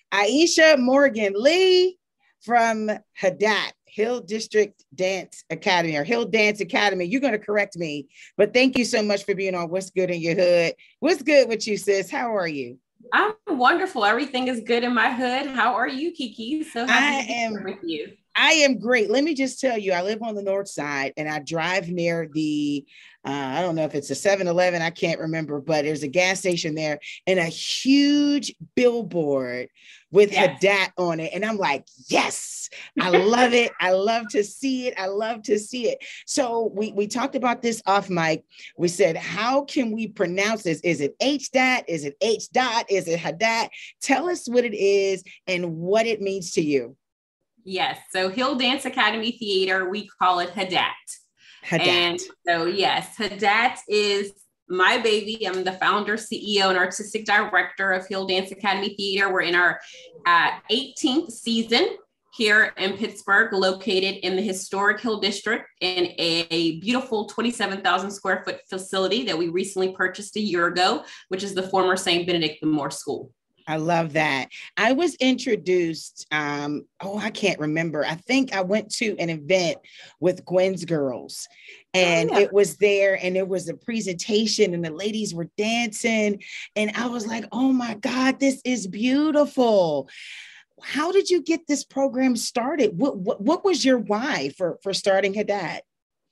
Aisha Morgan Lee from HDAT, Hill District Dance Academy or Hill Dance Academy. You're going to correct me, but thank you so much for being on What's Good in Your Hood. What's good with you, sis? How are you? I'm wonderful. Everything is good in my hood. How are you, Kiki? So happy to be am here with you. I am great. Let me just tell you, I live on the north side and I drive near the, I don't know if it's a 7-Eleven, I can't remember, but there's a gas station there and a huge billboard with HDAT on it. And I'm like, yes, I love it. I love to see it. I love to see it. So we talked about this off mic. We said, how can we pronounce this? Is it HDAT? Is it H dot? Is it HDAT? Tell us what it is and what it means to you. Yes. So Hill Dance Academy Theater, we call it HDAT. HDAT. And so, yes, HDAT is my baby. I'm the founder, CEO, and artistic director of Hill Dance Academy Theater. We're in our 18th season here in Pittsburgh, located in the historic Hill District in a beautiful 27,000 square foot facility that we recently purchased a year ago, which is the former St. Benedict the Moore School. I love that. I was introduced, I can't remember. I think I went to an event with Gwen's Girls and it was there and there was a presentation and the ladies were dancing and I was like, oh my God, this is beautiful. How did you get this program started? What was your why for starting HDAT?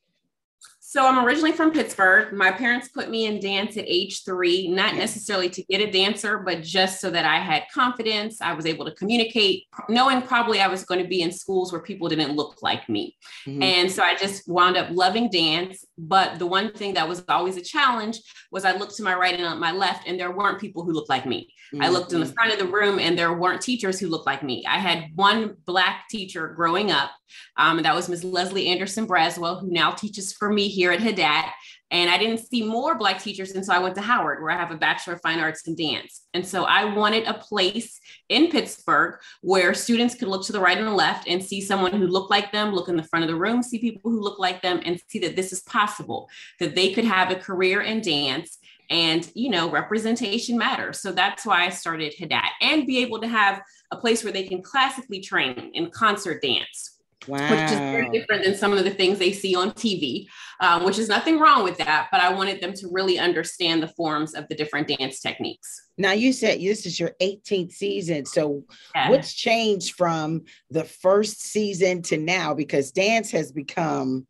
So I'm originally from Pittsburgh. My parents put me in dance at age 3, not necessarily to get a dancer, but just so that I had confidence. I was able to communicate, knowing probably I was going to be in schools where people didn't look like me. Mm-hmm. And so I just wound up loving dance. But the one thing that was always a challenge was I looked to my right and my left, and there weren't people who looked like me. Mm-hmm. I looked in the front of the room and there weren't teachers who looked like me. I had one Black teacher growing up. And that was Ms. Leslie Anderson Braswell, who now teaches for me here at HDAT. And I didn't see more Black teachers. And so I went to Howard, where I have a Bachelor of Fine Arts in Dance. And so I wanted a place in Pittsburgh where students could look to the right and the left and see someone who looked like them, look in the front of the room, see people who look like them, and see that this is possible, that they could have a career in dance. And, you know, representation matters. So that's why I started HDAT, and be able to have a place where they can classically train in concert dance. Wow. Which is very different than some of the things they see on TV, which is nothing wrong with that. But I wanted them to really understand the forms of the different dance techniques. Now, you said this is your 18th season. So what's changed from the first season to now? Because dance has become,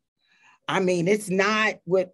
I mean, it's not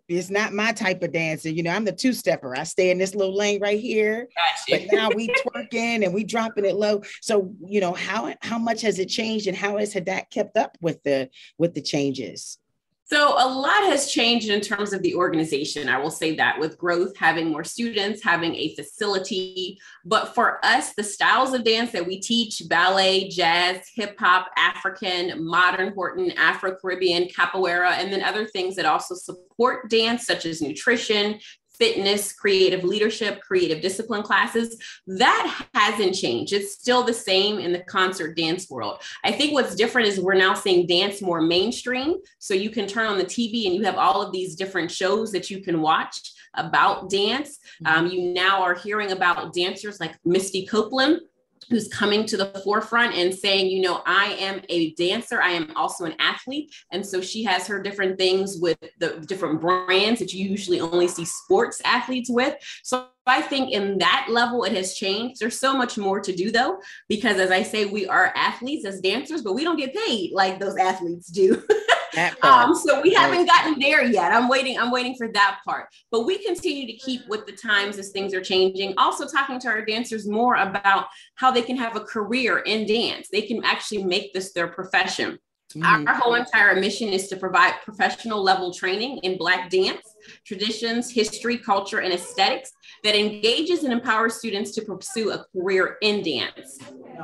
my type of dancing. You know, I'm the two-stepper. I stay in this little lane right here, but now we twerking and we dropping it low. So, you know, how much has it changed and how has HDAT kept up with the changes? So a lot has changed in terms of the organization. I will say that, with growth, having more students, having a facility. But for us, the styles of dance that we teach, ballet, jazz, hip hop, African, modern Horton, Afro-Caribbean, capoeira, and then other things that also support dance, such as nutrition, fitness, creative leadership, creative discipline classes, that hasn't changed. It's still the same in the concert dance world. I think what's different is we're now seeing dance more mainstream. So you can turn on the TV and you have all of these different shows that you can watch about dance. You now are hearing about dancers like Misty Copeland, who's coming to the forefront and saying, you know, I am a dancer. I am also an athlete. And so she has her different things with the different brands that you usually only see sports athletes with. So I think in that level, it has changed. There's so much more to do, though, because as I say, we are athletes as dancers, but we don't get paid like those athletes do. So we haven't gotten there yet. I'm waiting for that part, but we continue to keep with the times as things are changing. Also talking to our dancers more about how they can have a career in dance. They can actually make this their profession. Mm-hmm. Our whole entire mission is to provide professional level training in Black dance, traditions, history, culture, and aesthetics that engages and empowers students to pursue a career in dance.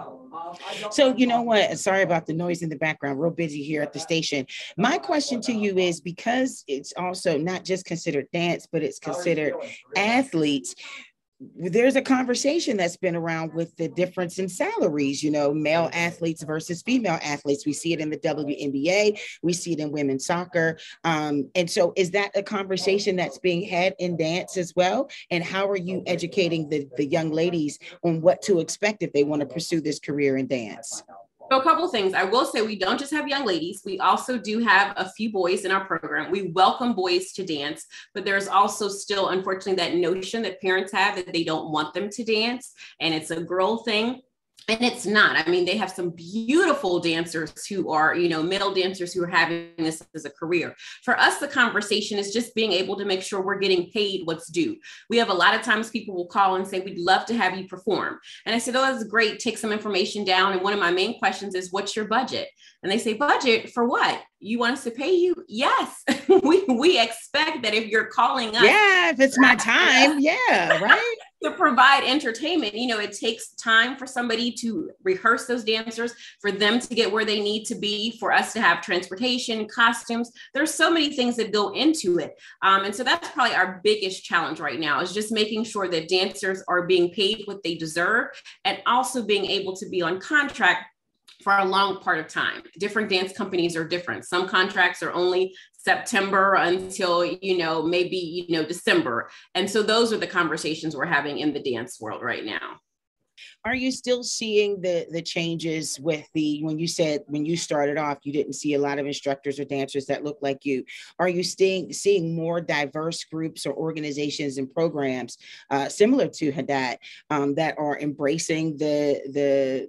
So, you know what? Sorry about the noise in the background. Real busy here at the station. My question to you is, because it's also not just considered dance, but it's considered athletes, there's a conversation that's been around with the difference in salaries, male athletes versus female athletes. We see it in the WNBA, we see it in women's soccer. And so is that a conversation that's being had in dance as well? And how are you educating the young ladies on what to expect if they want to pursue this career in dance? So a couple of things. I will say we don't just have young ladies. We also do have a few boys in our program. We welcome boys to dance, but there's also still, unfortunately, that notion that parents have that they don't want them to dance and it's a girl thing. And it's not. I mean, they have some beautiful dancers who are, male dancers who are having this as a career. For us, the conversation is just being able to make sure we're getting paid what's due. We have a lot of times people will call and say, we'd love to have you perform. And I said, oh, that's great. Take some information down. And one of my main questions is, what's your budget? And they say, budget for what? You want us to pay you? Yes. we expect that if you're calling us. Yeah, if it's my time. Yeah, right. To provide entertainment, it takes time for somebody to rehearse those dancers, for them to get where they need to be, for us to have transportation, costumes. There's so many things that go into it. And so that's probably our biggest challenge right now, is just making sure that dancers are being paid what they deserve and also being able to be on contract for a long part of time. Different dance companies are different. Some contracts are only September until, maybe, December. And so those are the conversations we're having in the dance world right now. Are you still seeing the changes with when you said, when you started off, you didn't see a lot of instructors or dancers that look like you? Are you seeing more diverse groups or organizations and programs similar to Hadad that are embracing the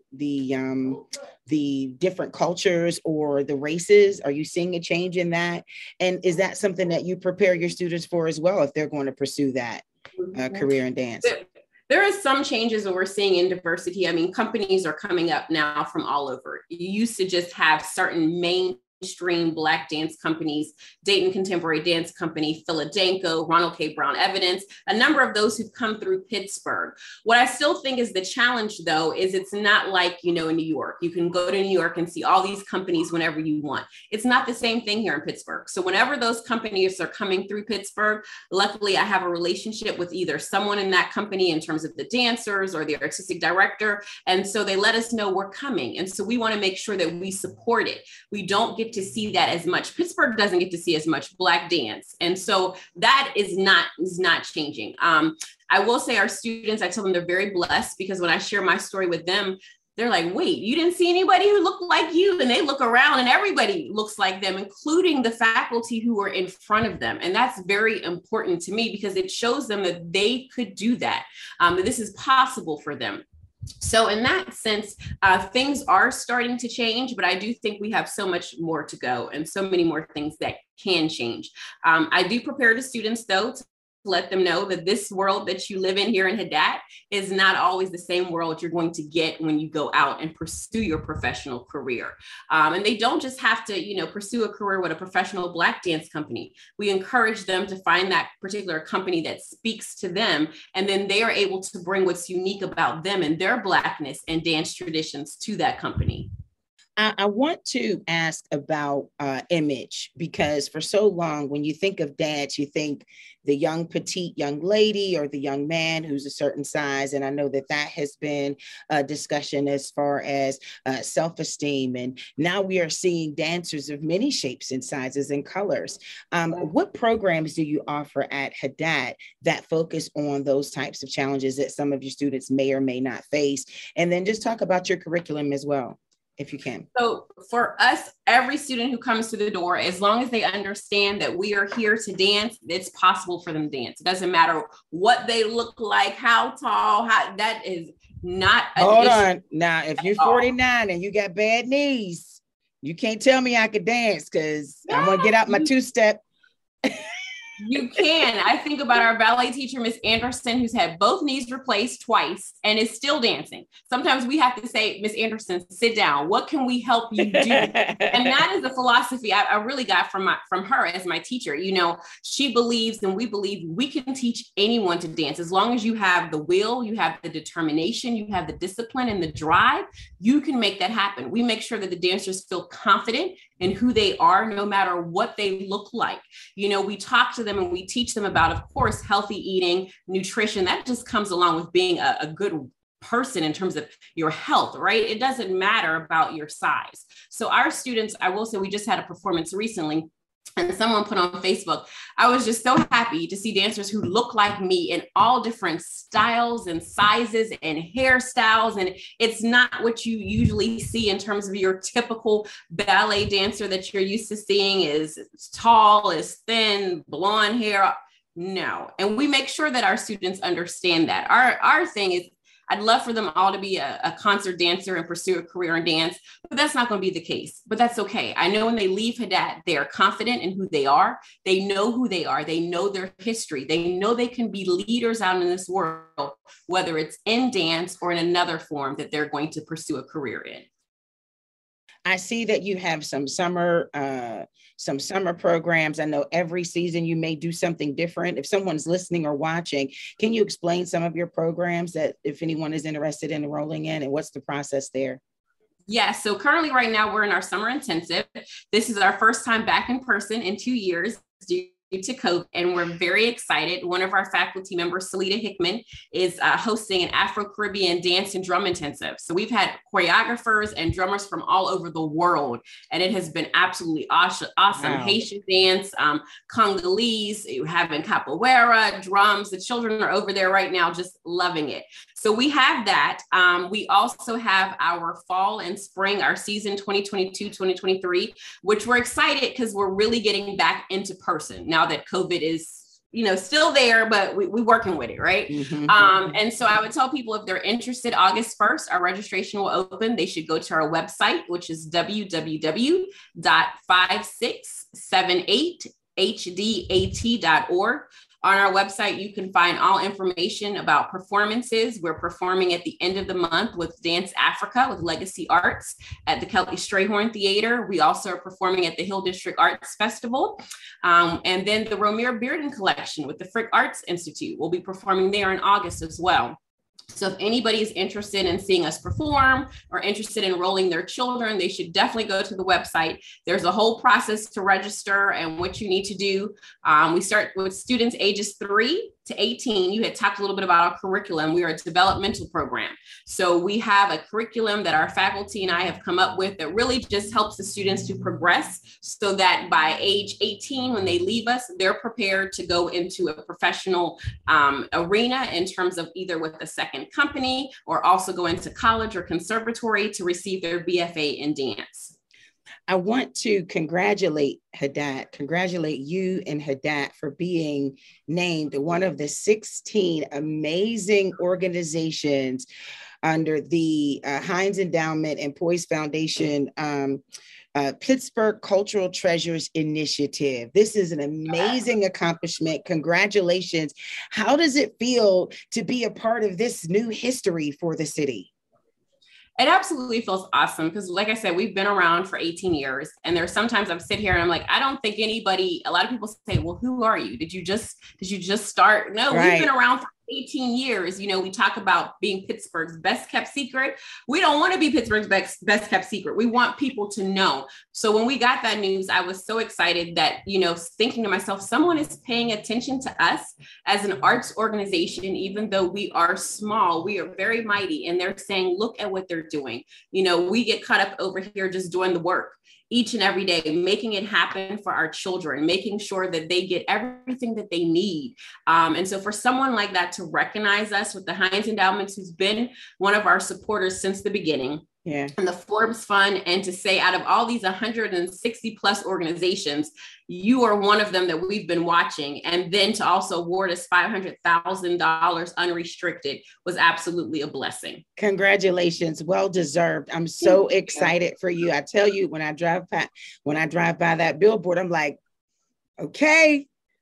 different cultures or the races? Are you seeing a change in that? And is that something that you prepare your students for as well, if they're going to pursue that career in dance? There is some changes that we're seeing in diversity. I mean, companies are coming up now from all over. You used to just have certain mainstream Black dance companies, Dayton Contemporary Dance Company, Philadelphia, Ronald K. Brown Evidence, a number of those who've come through Pittsburgh. What I still think is the challenge, though, is it's not like, in New York. You can go to New York and see all these companies whenever you want. It's not the same thing here in Pittsburgh. So whenever those companies are coming through Pittsburgh, luckily I have a relationship with either someone in that company in terms of the dancers or the artistic director. And so they let us know we're coming. And so we want to make sure that we support it. We don't get to see that as much. Pittsburgh doesn't get to see as much Black dance. And so that is not changing. I will say our students, I tell them they're very blessed, because when I share my story with them, they're like, wait, you didn't see anybody who looked like you? And they look around and everybody looks like them, including the faculty who are in front of them. And that's very important to me, because it shows them that they could do that, that this is possible for them. So in that sense, things are starting to change, but I do think we have so much more to go and so many more things that can change. I do prepare the students, though, to let them know that this world that you live in here in Hadad is not always the same world you're going to get when you go out and pursue your professional career. And they don't just have to, pursue a career with a professional Black dance company. We encourage them to find that particular company that speaks to them, and then they are able to bring what's unique about them and their Blackness and dance traditions to that company. I want to ask about image, because for so long, when you think of dance, you think the young petite young lady or the young man who's a certain size. And I know that has been a discussion as far as self-esteem. And now we are seeing dancers of many shapes and sizes and colors. What programs do you offer at Hadad that focus on those types of challenges that some of your students may or may not face? And then just talk about your curriculum as well, if you can. So for us, every student who comes to the door, as long as they understand that we are here to dance, it's possible for them to dance. It doesn't matter what they look like, how tall, that is not an Hold issue on. Now, if you're 49 and you got bad knees, you can't tell me I could dance, because I'm going to get out my two-step. You can. I think about our ballet teacher, Miss Anderson, who's had both knees replaced twice and is still dancing. Sometimes we have to say, Miss Anderson, sit down. What can we help you do? And that is a philosophy I really got from her as my teacher. She believes, and we believe, we can teach anyone to dance. As long as you have the will, you have the determination, you have the discipline and the drive, you can make that happen. We make sure that the dancers feel confident in who they are, no matter what they look like. You know, we talk to them and we teach them about, of course, healthy eating, nutrition. That just comes along with being a good person in terms of your health, right? It doesn't matter about your size. So our students, I will say, we just had a performance recently, and someone put on Facebook, I was just so happy to see dancers who look like me in all different styles and sizes and hairstyles. And it's not what you usually see in terms of your typical ballet dancer that you're used to seeing, is tall, is thin, blonde hair. No. And we make sure that our students understand that. Our thing is, I'd love for them all to be a concert dancer and pursue a career in dance, but that's not going to be the case. But that's okay. I know when they leave Hadat, they are confident in who they are. They know who they are. They know their history. They know they can be leaders out in this world, whether it's in dance or in another form that they're going to pursue a career in. I see that you have some summer programs. I know every season you may do something different. If someone's listening or watching, can you explain some of your programs that if anyone is interested in enrolling in, and what's the process there? Yeah, so currently right now we're in our summer intensive. This is our first time back in person in 2 years due to COVID, and we're very excited. One of our faculty members, Salida Hickman, is hosting an Afro-Caribbean dance and drum intensive. So we've had choreographers and drummers from all over the world, and it has been absolutely awesome. Wow. Haitian dance, Congolese, you have in capoeira, drums. The children are over there right now just loving it. So we have that. We also have our fall and spring, our season 2022-2023, which we're excited because we're really getting back into person now that COVID is, still there, but we're working with it, right? Mm-hmm. And so I would tell people, if they're interested, August 1st, our registration will open. They should go to our website, which is www.5678hdat.org. On our website, you can find all information about performances. We're performing at the end of the month with Dance Africa with Legacy Arts at the Kelly Strayhorn Theater. We also are performing at the Hill District Arts Festival. And then the Romare Bearden Collection with the Frick Arts Institute will be performing there in August as well. So if anybody is interested in seeing us perform or interested in enrolling their children, they should definitely go to the website. There's a whole process to register and what you need to do. We start with students ages 3 to 18. You had talked a little bit about our curriculum. We are a developmental program. So we have a curriculum that our faculty and I have come up with that really just helps the students to progress so that by age 18, when they leave us, they're prepared to go into a professional arena in terms of either with a second company or also go into college or conservatory to receive their BFA in dance. I want to congratulate you and Hadat for being named one of the 16 amazing organizations under the Heinz Endowment and Poise Foundation Pittsburgh Cultural Treasures Initiative. This is an amazing accomplishment. Congratulations. How does it feel to be a part of this new history for the city? It absolutely feels awesome because, like I said, we've been around for 18 years. And there's sometimes I sit here and I'm like, I don't think anybody, a lot of people say, well, who are you? Did you just start? No, right. We've been around for 18 years. We talk about being Pittsburgh's best kept secret. We don't want to be Pittsburgh's best kept secret. We want people to know. So when we got that news, I was so excited that, thinking to myself, someone is paying attention to us as an arts organization. Even though we are small, we are very mighty. And they're saying, look at what they're doing. We get caught up over here just doing the work each and every day, making it happen for our children, making sure that they get everything that they need. And so for someone like that to recognize us with the Heinz Endowments, who's been one of our supporters since the beginning, yeah, and the Forbes Fund, and to say out of all these 160 plus organizations, you are one of them that we've been watching. And then to also award us $500,000 unrestricted was absolutely a blessing. Congratulations. Well deserved. I'm so excited for you. I tell you, when I drive by that billboard, I'm like, okay,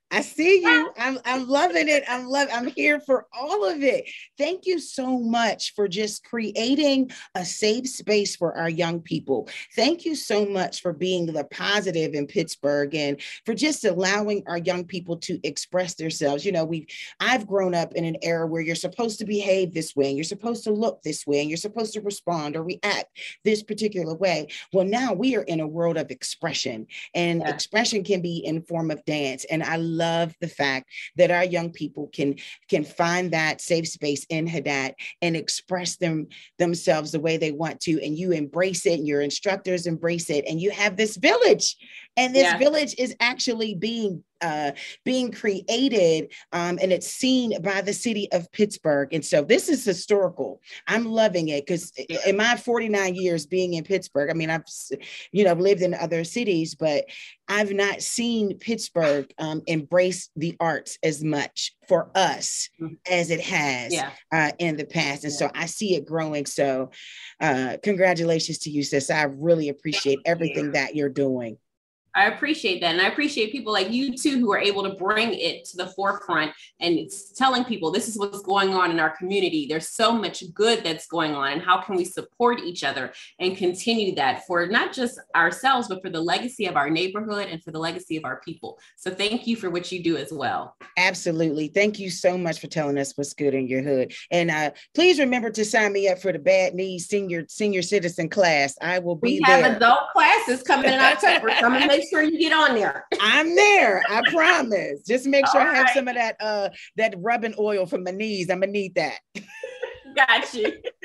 I see you. I'm loving it. I'm here for all of it. Thank you so much for just creating a safe space for our young people. Thank you so much for being the positive in Pittsburgh and for just allowing our young people to express themselves. You know, I've grown up in an era where you're supposed to behave this way and you're supposed to look this way and you're supposed to respond or react this particular way. Well, now we are in a world of expression, and expression can be in form of dance. And I love the fact that our young people can find that safe space in Hadad and express themselves the way they want to. And you embrace it, and your instructors embrace it, and you have this village, and this village is actually being created, and it's seen by the city of Pittsburgh. And so this is historical. I'm loving it because in my 49 years being in Pittsburgh, I mean, I've lived in other cities, but I've not seen Pittsburgh embrace the arts as much for us as it has in the past. And so I see it growing. So congratulations to you, sis. I really appreciate everything that you're doing. I appreciate that. And I appreciate people like you too, who are able to bring it to the forefront and it's telling people this is what's going on in our community. There's so much good that's going on, and how can we support each other and continue that for not just ourselves, but for the legacy of our neighborhood and for the legacy of our people. So thank you for what you do as well. Absolutely. Thank you so much for telling us what's good in your hood. And please remember to sign me up for the Bad Knees senior citizen class. I will be there. We have adult classes coming in October. So I'm going to make sure you get on there. I'm there. I promise. Just make sure I have some of that rubbing oil for my knees. I'm going to need that. Got you.